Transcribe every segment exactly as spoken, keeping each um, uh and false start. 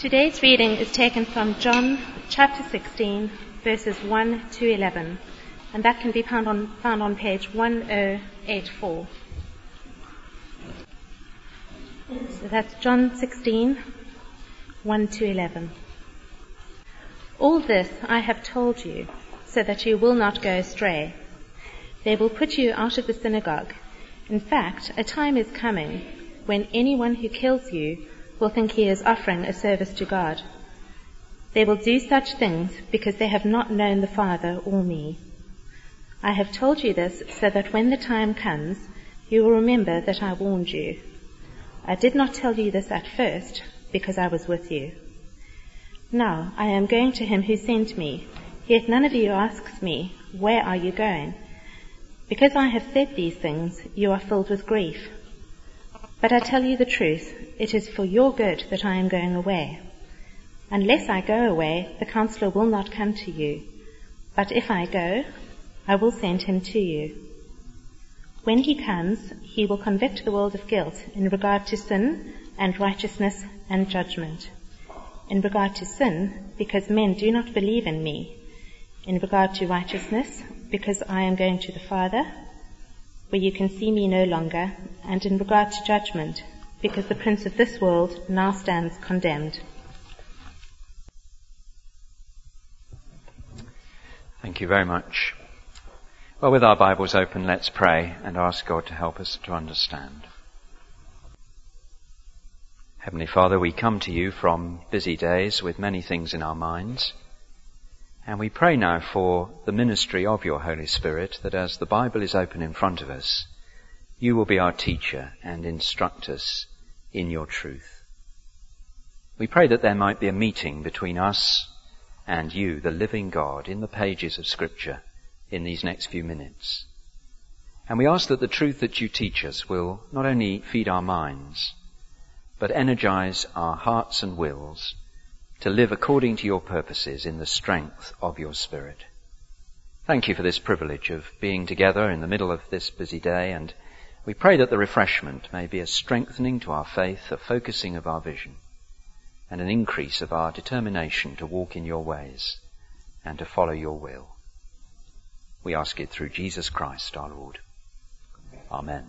Today's reading is taken from John chapter sixteen, verses one to eleven, and that can be found on, found on page one oh eight four. So that's John sixteen, one to eleven. All this I have told you, so that you will not go astray. They will put you out of the synagogue. In fact, a time is coming when anyone who kills you will think he is offering a service to God. They will do such things because they have not known the Father or me. I have told you this so that when the time comes, you will remember that I warned you. I did not tell you this at first because I was with you. Now I am going to him who sent me, yet none of you asks me, where are you going? Because I have said these things, you are filled with grief. But I tell you the truth, it is for your good that I am going away. Unless I go away, the counselor will not come to you. But if I go, I will send him to you. When he comes, he will convict the world of guilt in regard to sin and righteousness and judgment. In regard to sin, because men do not believe in me. In regard to righteousness, because I am going to the Father, where you can see me no longer, and in regard to judgment, because the prince of this world now stands condemned. Thank you very much. Well, with our Bibles open, let's pray and ask God to help us to understand. Heavenly Father, we come to you from busy days with many things in our minds, and we pray now for the ministry of your Holy Spirit, that as the Bible is open in front of us, you will be our teacher and instruct us in your truth. We pray that there might be a meeting between us and you, the living God, in the pages of Scripture in these next few minutes. And we ask that the truth that you teach us will not only feed our minds, but energize our hearts and wills to live according to your purposes in the strength of your Spirit. Thank you for this privilege of being together in the middle of this busy day, and we pray that the refreshment may be a strengthening to our faith, a focusing of our vision, and an increase of our determination to walk in your ways and to follow your will. We ask it through Jesus Christ our Lord. Amen.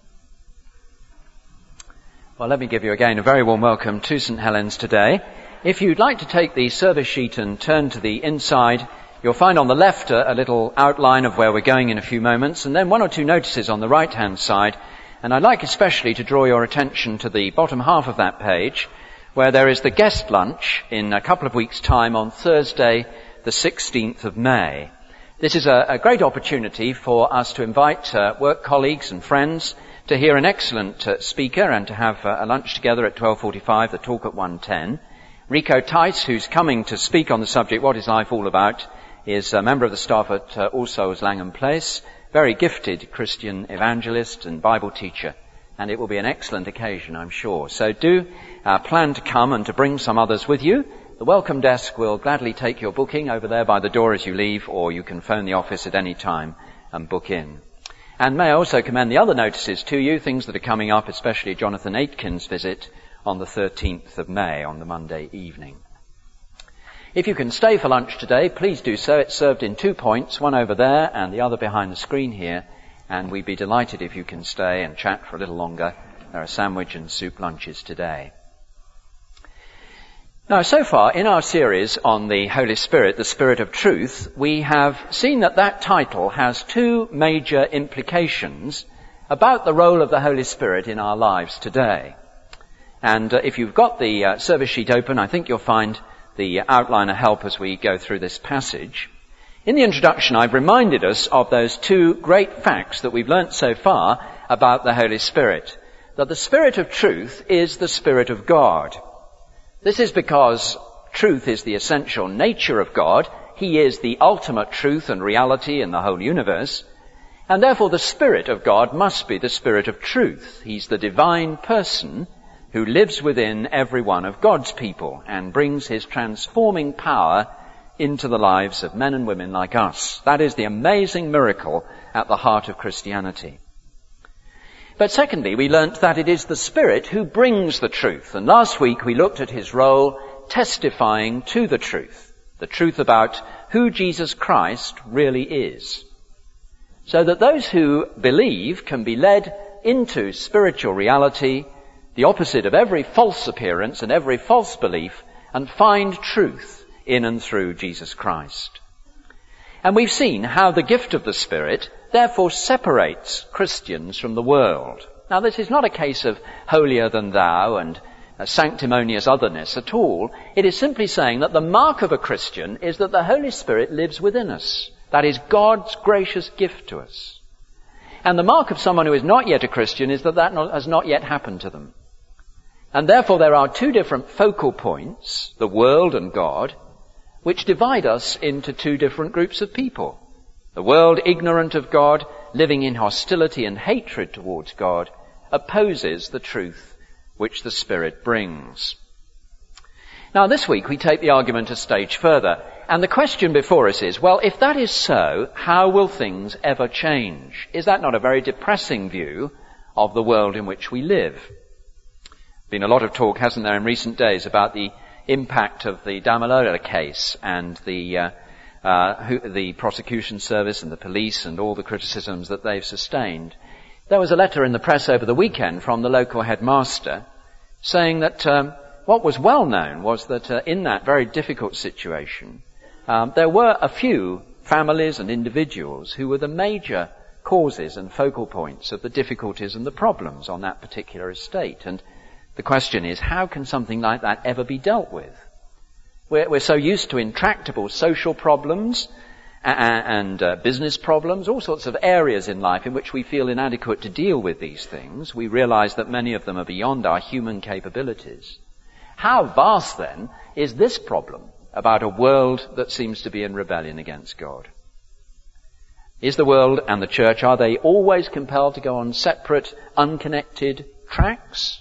Well, let me give you again a very warm welcome to St Helens today. If you'd like to take the service sheet and turn to the inside, you'll find on the left a, a little outline of where we're going in a few moments, and then one or two notices on the right-hand side. And I'd like especially to draw your attention to the bottom half of that page, where there is the guest lunch in a couple of weeks' time on Thursday, the sixteenth of May. This is a, a great opportunity for us to invite uh, work colleagues and friends to hear an excellent uh, speaker and to have uh, a lunch together at twelve forty-five, the talk at one ten. Rico Tice, who's coming to speak on the subject, What is Life All About, is a member of the staff at uh, All Souls Langham Place, very gifted Christian evangelist and Bible teacher, and it will be an excellent occasion, I'm sure. So do uh, plan to come and to bring some others with you. The welcome desk will gladly take your booking over there by the door as you leave, or you can phone the office at any time and book in. And may I also commend the other notices to you, things that are coming up, especially Jonathan Aitken's visit on the thirteenth of May, on the Monday evening. If you can stay for lunch today, please do so. It's served in two points, one over there and the other behind the screen here, and we'd be delighted if you can stay and chat for a little longer. There are sandwich and soup lunches today. Now, so far in our series on the Holy Spirit, the Spirit of Truth, we have seen that that title has two major implications about the role of the Holy Spirit in our lives today. And uh, if you've got the uh, service sheet open, I think you'll find the outline a help as we go through this passage. In the introduction, I've reminded us of those two great facts that we've learnt so far about the Holy Spirit. That the Spirit of truth is the Spirit of God. This is because truth is the essential nature of God. He is the ultimate truth and reality in the whole universe. And therefore the Spirit of God must be the Spirit of truth. He's the divine person who lives within every one of God's people and brings his transforming power into the lives of men and women like us. That is the amazing miracle at the heart of Christianity. But secondly, we learnt that it is the Spirit who brings the truth. And last week we looked at his role testifying to the truth, the truth about who Jesus Christ really is, so that those who believe can be led into spiritual reality, the opposite of every false appearance and every false belief, and find truth in and through Jesus Christ. And we've seen how the gift of the Spirit therefore separates Christians from the world. Now, this is not a case of holier than thou and a sanctimonious otherness at all. It is simply saying that the mark of a Christian is that the Holy Spirit lives within us. That is God's gracious gift to us. And the mark of someone who is not yet a Christian is that that not, has not yet happened to them. And therefore there are two different focal points, the world and God, which divide us into two different groups of people. The world, ignorant of God, living in hostility and hatred towards God, opposes the truth which the Spirit brings. Now, this week we take the argument a stage further, and the question before us is, well, if that is so, how will things ever change? Is that not a very depressing view of the world in which we live? Been a lot of talk, hasn't there, in recent days about the impact of the Damilola case and the uh, uh, who, the prosecution service and the police and all the criticisms that they've sustained. There was a letter in the press over the weekend from the local headmaster saying that um, what was well known was that uh, in that very difficult situation, um, there were a few families and individuals who were the major causes and focal points of the difficulties and the problems on that particular estate. And the question is, how can something like that ever be dealt with? We're, we're so used to intractable social problems and, and uh, business problems, all sorts of areas in life in which we feel inadequate to deal with these things. We realize that many of them are beyond our human capabilities. How vast, then, is this problem about a world that seems to be in rebellion against God? Is the world and the church, are they always compelled to go on separate, unconnected tracks?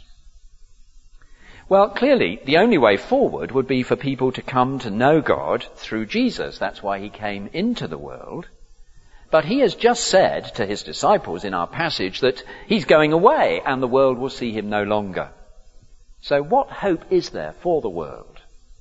Well, clearly, the only way forward would be for people to come to know God through Jesus. That's why he came into the world. But he has just said to his disciples in our passage that he's going away and the world will see him no longer. So what hope is there for the world?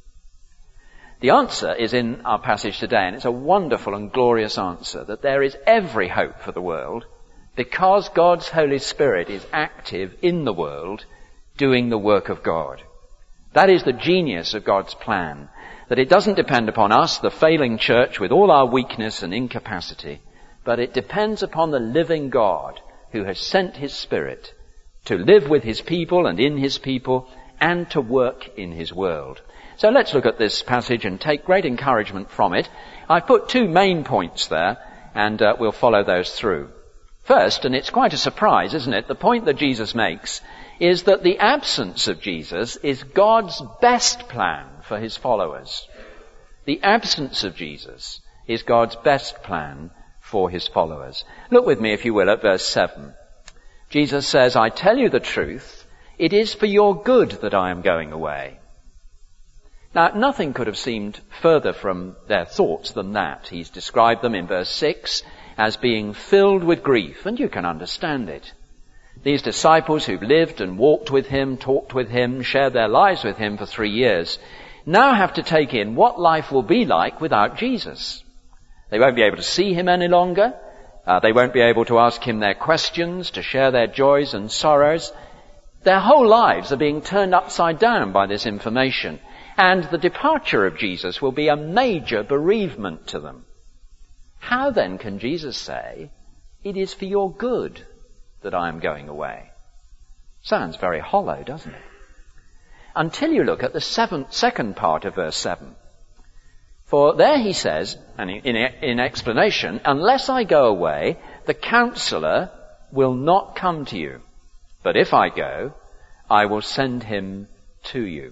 The answer is in our passage today, and it's a wonderful and glorious answer, that there is every hope for the world because God's Holy Spirit is active in the world doing the work of God. That is the genius of God's plan, that it doesn't depend upon us, the failing church, with all our weakness and incapacity, but it depends upon the living God who has sent his Spirit to live with his people and in his people and to work in his world. So let's look at this passage and take great encouragement from it. I've put two main points there, and uh, we'll follow those through. First, and it's quite a surprise, isn't it, the point that Jesus makes is that the absence of Jesus is God's best plan for his followers. The absence of Jesus is God's best plan for his followers. Look with me, if you will, at verse seven. Jesus says, I tell you the truth, it is for your good that I am going away. Now, nothing could have seemed further from their thoughts than that. He's described them in verse six as being filled with grief, and you can understand it. These disciples who've lived and walked with him, talked with him, shared their lives with him for three years, now have to take in what life will be like without Jesus. They won't be able to see him any longer. Uh, they won't be able to ask him their questions, to share their joys and sorrows. Their whole lives are being turned upside down by this information. And the departure of Jesus will be a major bereavement to them. How then can Jesus say, it is for your good that I am going away? Sounds very hollow, doesn't it? Until you look at the seventh, second part of verse seven. For there he says, and in, in explanation, unless I go away, the Counselor will not come to you. But if I go, I will send him to you.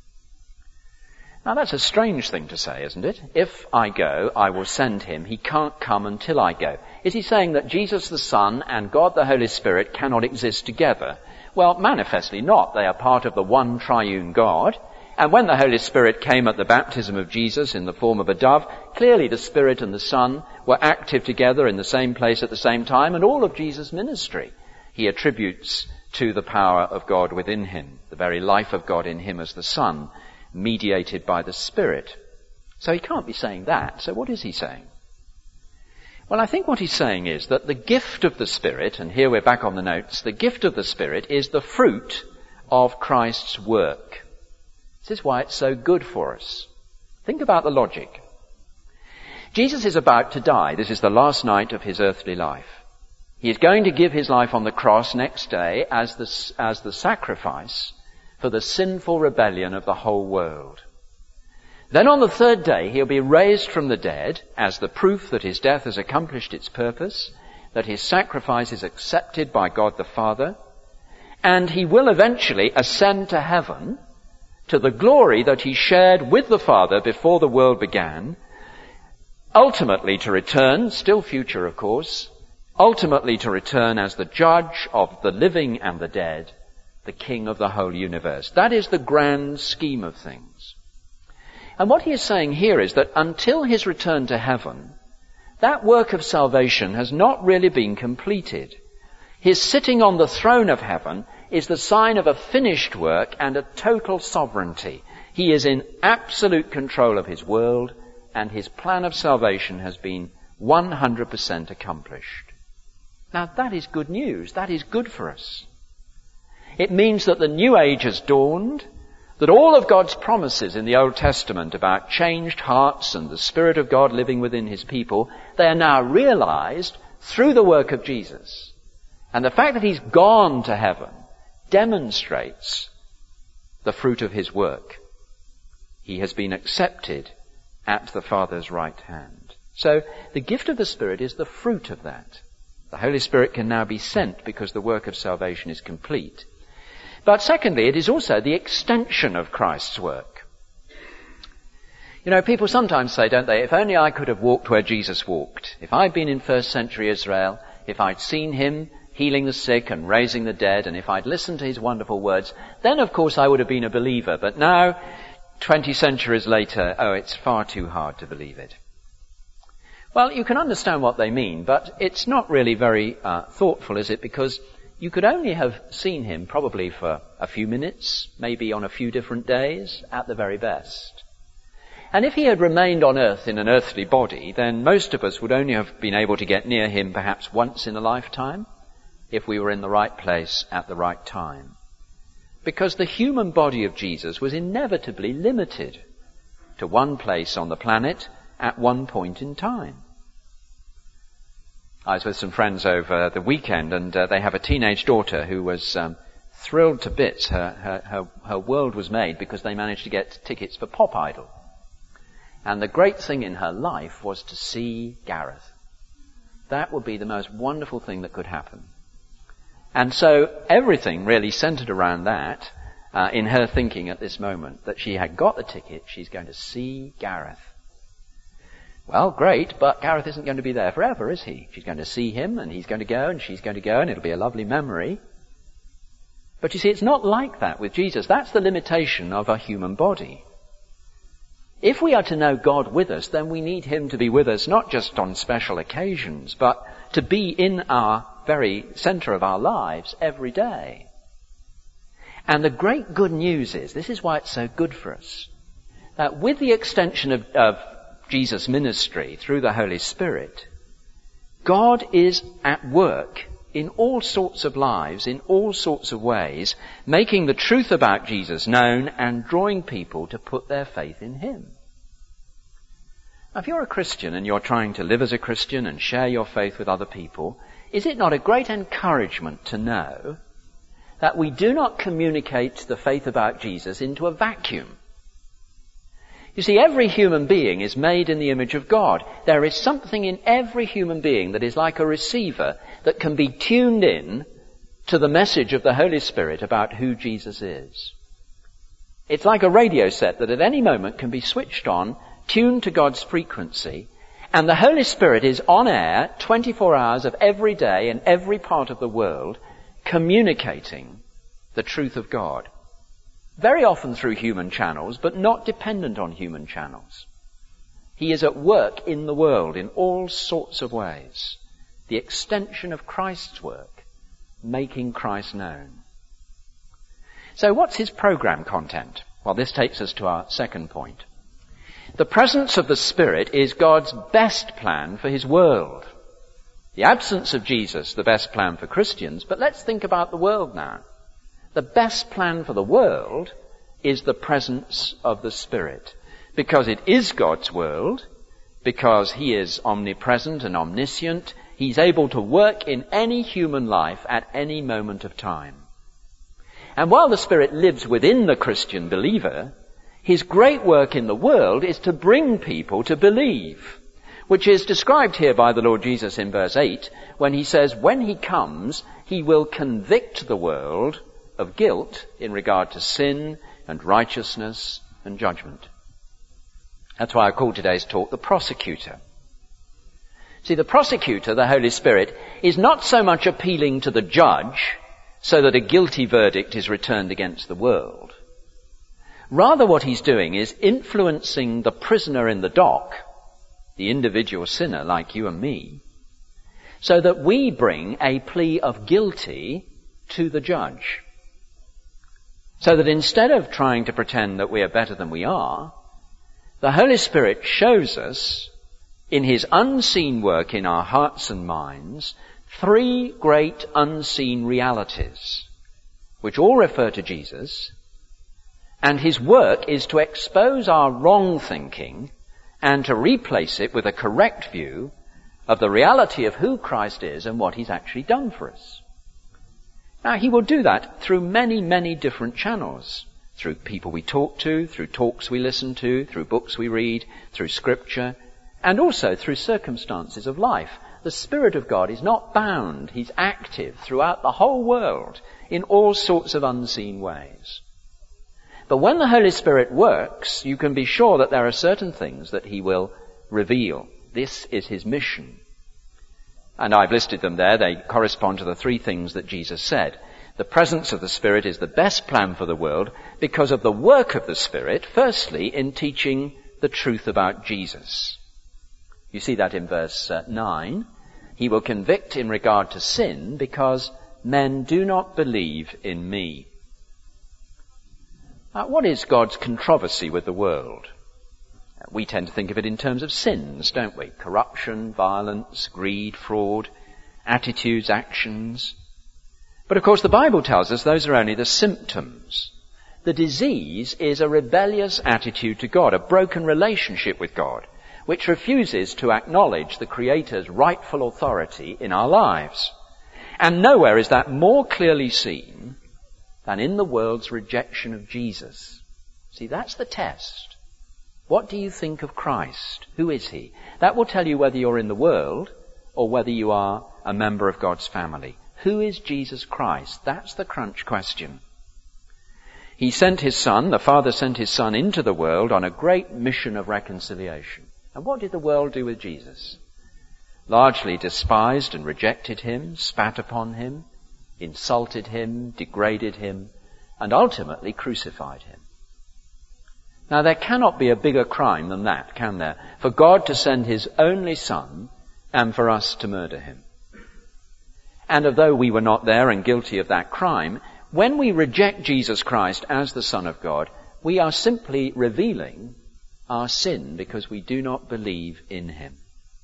Now that's a strange thing to say, isn't it? If I go, I will send him. He can't come until I go. Is he saying that Jesus the Son and God the Holy Spirit cannot exist together? Well, manifestly not. They are part of the one triune God. And when the Holy Spirit came at the baptism of Jesus in the form of a dove, clearly the Spirit and the Son were active together in the same place at the same time, and all of Jesus' ministry he attributes to the power of God within him, the very life of God in him as the Son mediated by the Spirit. So he can't be saying that. So what is he saying? Well, I think what he's saying is that the gift of the Spirit, and here we're back on the notes, the gift of the Spirit is the fruit of Christ's work. This is why it's so good for us. Think about the logic. Jesus is about to die. This is the last night of his earthly life. He is going to give his life on the cross next day as the, as the sacrifice for the sinful rebellion of the whole world. Then on the third day, he'll be raised from the dead as the proof that his death has accomplished its purpose, that his sacrifice is accepted by God the Father, and he will eventually ascend to heaven to the glory that he shared with the Father before the world began, ultimately to return, still future of course, ultimately to return as the judge of the living and the dead, the King of the whole universe. That is the grand scheme of things. And what he is saying here is that until his return to heaven, that work of salvation has not really been completed. His sitting on the throne of heaven is the sign of a finished work and a total sovereignty. He is in absolute control of his world, and his plan of salvation has been one hundred percent accomplished. Now that is good news. That is good for us. It means that the new age has dawned, that all of God's promises in the Old Testament about changed hearts and the Spirit of God living within his people, they are now realized through the work of Jesus. And the fact that he's gone to heaven demonstrates the fruit of his work. He has been accepted at the Father's right hand. So the gift of the Spirit is the fruit of that. The Holy Spirit can now be sent because the work of salvation is complete. But secondly, it is also the extension of Christ's work. You know, people sometimes say, don't they, if only I could have walked where Jesus walked. If I'd been in first century Israel, if I'd seen him healing the sick and raising the dead, and if I'd listened to his wonderful words, then of course I would have been a believer. But now, twenty centuries later, oh, it's far too hard to believe it. Well, you can understand what they mean, but it's not really very uh, thoughtful, is it? Because you could only have seen him probably for a few minutes, maybe on a few different days, at the very best. And if he had remained on earth in an earthly body, then most of us would only have been able to get near him perhaps once in a lifetime, if we were in the right place at the right time. Because the human body of Jesus was inevitably limited to one place on the planet at one point in time. I was with some friends over the weekend, and uh, they have a teenage daughter who was um, thrilled to bits. Her, her, her, her world was made because they managed to get tickets for Pop Idol. And the great thing in her life was to see Gareth. That would be the most wonderful thing that could happen. And so everything really centered around that uh, in her thinking at this moment, that she had got the ticket, she's going to see Gareth. Well, great, but Gareth isn't going to be there forever, is he? She's going to see him, and he's going to go, and she's going to go, and it'll be a lovely memory. But you see, it's not like that with Jesus. That's the limitation of a human body. If we are to know God with us, then we need him to be with us not just on special occasions, but to be in our very center of our lives every day. And the great good news is, this is why it's so good for us, that with the extension of, of Jesus' ministry through the Holy Spirit, God is at work in all sorts of lives, in all sorts of ways, making the truth about Jesus known and drawing people to put their faith in him. Now, if you're a Christian and you're trying to live as a Christian and share your faith with other people, is it not a great encouragement to know that we do not communicate the faith about Jesus into a vacuum? You see, every human being is made in the image of God. There is something in every human being that is like a receiver that can be tuned in to the message of the Holy Spirit about who Jesus is. It's like a radio set that at any moment can be switched on, tuned to God's frequency, and the Holy Spirit is on air twenty-four hours of every day in every part of the world, communicating the truth of God. Very often through human channels, but not dependent on human channels. He is at work in the world in all sorts of ways. The extension of Christ's work, making Christ known. So what's his program content? Well, this takes us to our second point. The presence of the Spirit is God's best plan for his world. The absence of Jesus, the best plan for Christians, but let's think about the world now. The best plan for the world is the presence of the Spirit, because it is God's world, because he is omnipresent and omniscient. He's able to work in any human life at any moment of time. And while the Spirit lives within the Christian believer, his great work in the world is to bring people to believe, which is described here by the Lord Jesus in verse eight, when he says, when he comes, he will convict the world of guilt in regard to sin and righteousness and judgment. That's why I call today's talk the prosecutor. See, the prosecutor, the Holy Spirit, is not so much appealing to the judge so that a guilty verdict is returned against the world. Rather, what he's doing is influencing the prisoner in the dock, the individual sinner like you and me, so that we bring a plea of guilty to the judge. So that instead of trying to pretend that we are better than we are, the Holy Spirit shows us, in his unseen work in our hearts and minds, three great unseen realities, which all refer to Jesus, and his work is to expose our wrong thinking and to replace it with a correct view of the reality of who Christ is and what he's actually done for us. Now, he will do that through many, many different channels. Through people we talk to, through talks we listen to, through books we read, through scripture, and also through circumstances of life. The Spirit of God is not bound. He's active throughout the whole world in all sorts of unseen ways. But when the Holy Spirit works, you can be sure that there are certain things that he will reveal. This is his mission. And I've listed them there. They correspond to the three things that Jesus said. The presence of the Spirit is the best plan for the world because of the work of the Spirit, firstly, in teaching the truth about Jesus. You see that in verse uh, nine. He will convict in regard to sin because men do not believe in me. Uh, what is God's controversy with the world? Uh, we tend to think of it in terms of sins, don't we? Corruption, violence, greed, fraud, attitudes, actions. But of course the Bible tells us those are only the symptoms. The disease is a rebellious attitude to God, a broken relationship with God, which refuses to acknowledge the Creator's rightful authority in our lives. And nowhere is that more clearly seen than in the world's rejection of Jesus. See, that's the test. What do you think of Christ? Who is he? That will tell you whether you're in the world or whether you are a member of God's family. Who is Jesus Christ? That's the crunch question. He sent his Son, the Father sent his Son into the world on a great mission of reconciliation. And what did the world do with Jesus? Largely despised and rejected him, spat upon him, insulted him, degraded him, and ultimately crucified him. Now, there cannot be a bigger crime than that, can there? For God to send his only Son and for us to murder him. And although we were not there and guilty of that crime, when we reject Jesus Christ as the Son of God, we are simply revealing our sin because we do not believe in him.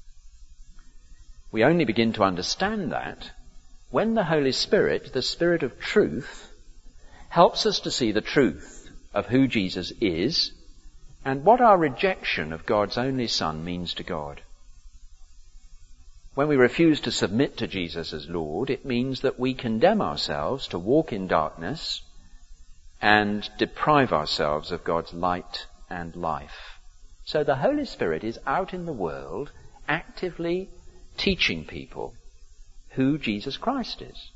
We only begin to understand that when the Holy Spirit, the Spirit of truth, helps us to see the truth of who Jesus is and what our rejection of God's only Son means to God. When we refuse to submit to Jesus as Lord, it means that we condemn ourselves to walk in darkness and deprive ourselves of God's light and life. So the Holy Spirit is out in the world actively teaching people who Jesus Christ is.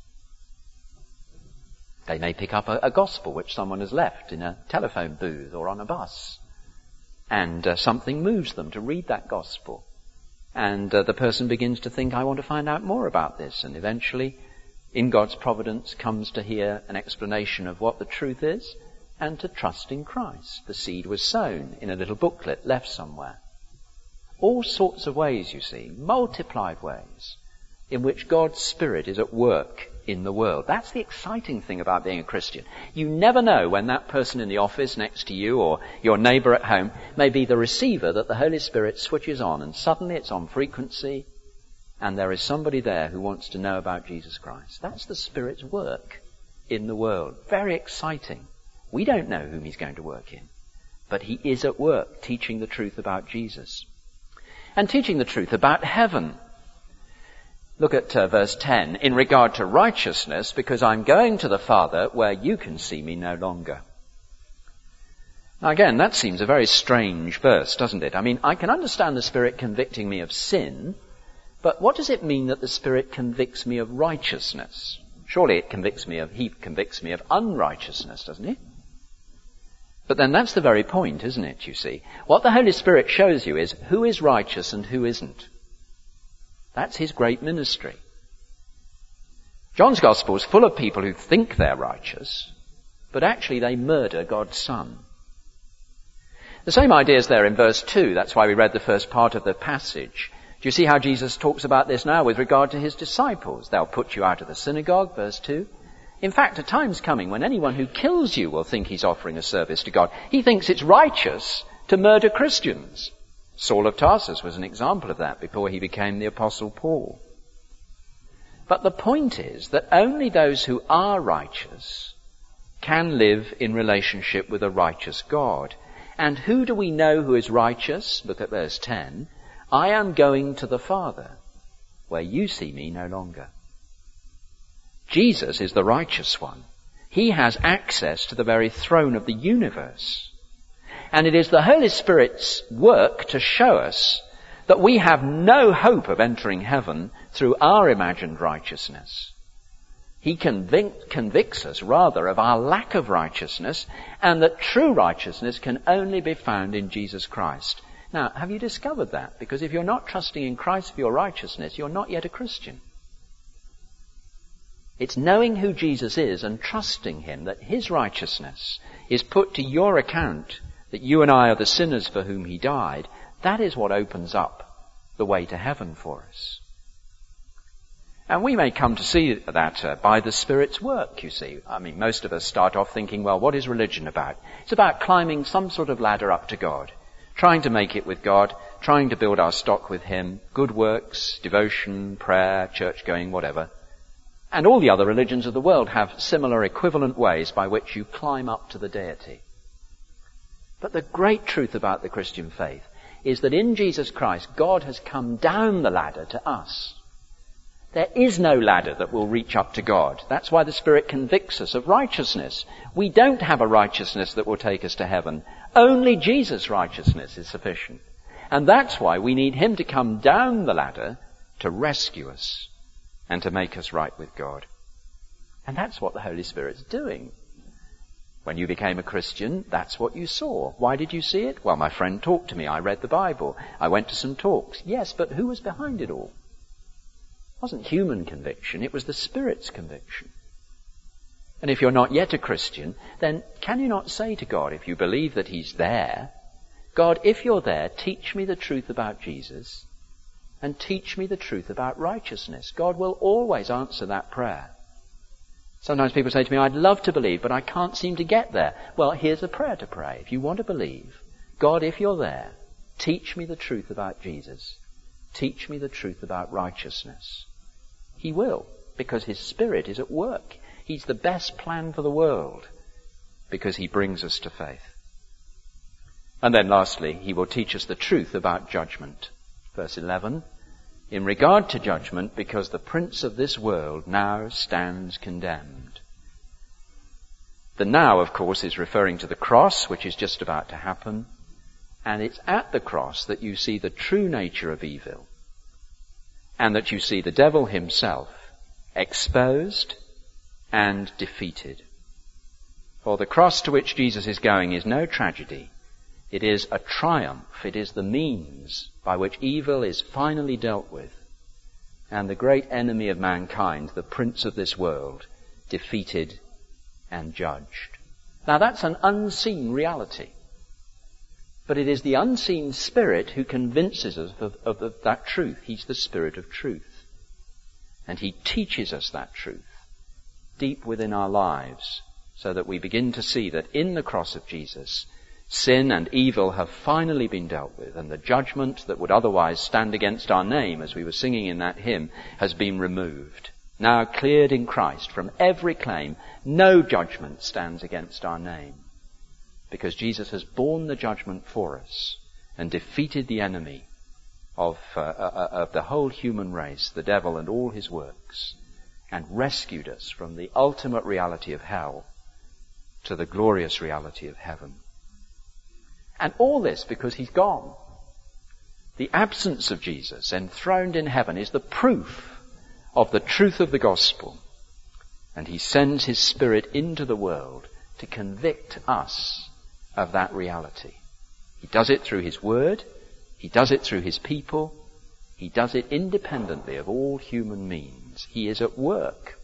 They may pick up a, a gospel which someone has left in a telephone booth or on a bus, and uh, something moves them to read that gospel. And uh, the person begins to think, I want to find out more about this, and eventually, in God's providence, comes to hear an explanation of what the truth is and to trust in Christ. The seed was sown in a little booklet left somewhere. All sorts of ways, you see, multiplied ways, in which God's Spirit is at work in the world. That's the exciting thing about being a Christian. You never know when that person in the office next to you or your neighbour at home may be the receiver that the Holy Spirit switches on, and suddenly it's on frequency and there is somebody there who wants to know about Jesus Christ. That's the Spirit's work in the world. Very exciting. We don't know whom he's going to work in, but he is at work teaching the truth about Jesus and teaching the truth about heaven. Look at uh, verse ten. In regard to righteousness, because I'm going to the Father where you can see me no longer. Now again, that seems a very strange verse, doesn't it? I mean, I can understand the Spirit convicting me of sin, but what does it mean that the Spirit convicts me of righteousness? Surely it convicts me of, he convicts me of unrighteousness, doesn't he? But then that's the very point, isn't it, you see? What the Holy Spirit shows you is who is righteous and who isn't. That's his great ministry. John's Gospel is full of people who think they're righteous, but actually they murder God's Son. The same idea is there in verse two. That's why we read the first part of the passage. Do you see how Jesus talks about this now with regard to his disciples? They'll put you out of the synagogue, verse two. In fact, a time's coming when anyone who kills you will think he's offering a service to God. He thinks it's righteous to murder Christians. Saul of Tarsus was an example of that before he became the Apostle Paul. But the point is that only those who are righteous can live in relationship with a righteous God. And who do we know who is righteous? Look at verse ten. I am going to the Father, where you see me no longer. Jesus is the righteous one. He has access to the very throne of the universe. And it is the Holy Spirit's work to show us that we have no hope of entering heaven through our imagined righteousness. He convic- convicts us rather of our lack of righteousness, and that true righteousness can only be found in Jesus Christ. Now, have you discovered that? Because if you're not trusting in Christ for your righteousness, you're not yet a Christian. It's knowing who Jesus is and trusting him that his righteousness is put to your account, that you and I are the sinners for whom he died. That is what opens up the way to heaven for us. And we may come to see that uh, by the Spirit's work, you see. I mean, most of us start off thinking, well, what is religion about? It's about climbing some sort of ladder up to God, trying to make it with God, trying to build our stock with him, good works, devotion, prayer, church-going, whatever. And all the other religions of the world have similar equivalent ways by which you climb up to the deity. But the great truth about the Christian faith is that in Jesus Christ, God has come down the ladder to us. There is no ladder that will reach up to God. That's why the Spirit convicts us of righteousness. We don't have a righteousness that will take us to heaven. Only Jesus' righteousness is sufficient. And that's why we need him to come down the ladder to rescue us and to make us right with God. And that's what the Holy Spirit's doing. When you became a Christian, that's what you saw. Why did you see it? Well, my friend talked to me. I read the Bible. I went to some talks. Yes, but who was behind it all? It wasn't human conviction. It was the Spirit's conviction. And if you're not yet a Christian, then can you not say to God, if you believe that he's there, God, if you're there, teach me the truth about Jesus and teach me the truth about righteousness. God will always answer that prayer. Sometimes people say to me, I'd love to believe, but I can't seem to get there. Well, here's a prayer to pray. If you want to believe, God, if you're there, teach me the truth about Jesus. Teach me the truth about righteousness. He will, because his Spirit is at work. He's the best plan for the world, because he brings us to faith. And then lastly, he will teach us the truth about judgment. Verse eleven, in regard to judgment, because the prince of this world now stands condemned. The now, of course, is referring to the cross, which is just about to happen. And it's at the cross that you see the true nature of evil. And that you see the devil himself exposed and defeated. For the cross to which Jesus is going is no tragedy. It is a triumph. It is the means by which evil is finally dealt with. And the great enemy of mankind, the prince of this world, defeated and judged. Now that's an unseen reality. But it is the unseen Spirit who convinces us of, of, of that truth. He's the Spirit of truth. And he teaches us that truth. deep within our lives so that we begin to see that in the cross of Jesus, sin and evil have finally been dealt with, and the judgment that would otherwise stand against our name, as we were singing in that hymn, has been removed. Now cleared in Christ from every claim, no judgment stands against our name, because Jesus has borne the judgment for us and defeated the enemy of, uh, uh, of the whole human race, the devil and all his works, and rescued us from the ultimate reality of hell to the glorious reality of heaven. And all this because he's gone. The absence of Jesus enthroned in heaven is the proof of the truth of the gospel. And he sends his Spirit into the world to convict us of that reality. He does it through his word. He does it through his people. He does it independently of all human means. He is at work.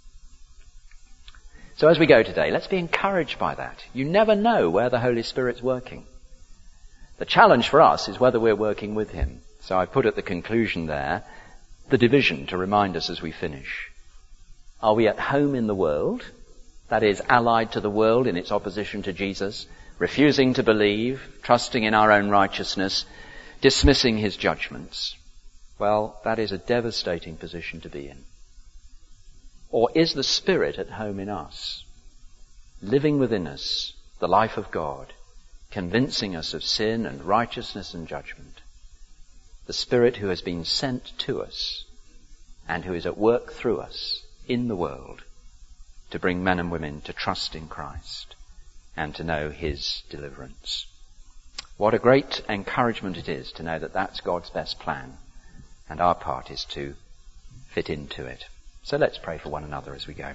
So as we go today, let's be encouraged by that. You never know where the Holy Spirit's working. The challenge for us is whether we're working with him. So I put at the conclusion there the division to remind us as we finish. Are we at home in the world? That is, allied to the world in its opposition to Jesus, refusing to believe, trusting in our own righteousness, dismissing his judgments? Well, that is a devastating position to be in. Or is the Spirit at home in us, living within us the life of God, convincing us of sin and righteousness and judgment? The Spirit who has been sent to us and who is at work through us in the world to bring men and women to trust in Christ and to know his deliverance. What a great encouragement it is to know that that's God's best plan, and our part is to fit into it. So let's pray for one another as we go.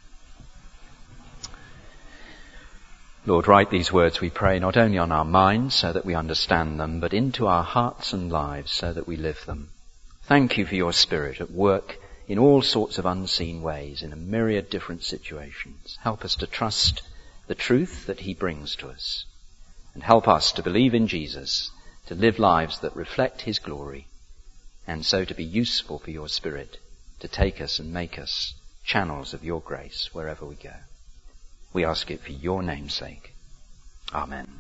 Lord, write these words, we pray, not only on our minds so that we understand them, but into our hearts and lives so that we live them. Thank you for your Spirit at work in all sorts of unseen ways, in a myriad different situations. Help us to trust the truth that he brings to us, and help us to believe in Jesus, to live lives that reflect his glory, and so to be useful for your Spirit to take us and make us channels of your grace wherever we go. We ask it for your name's sake. Amen.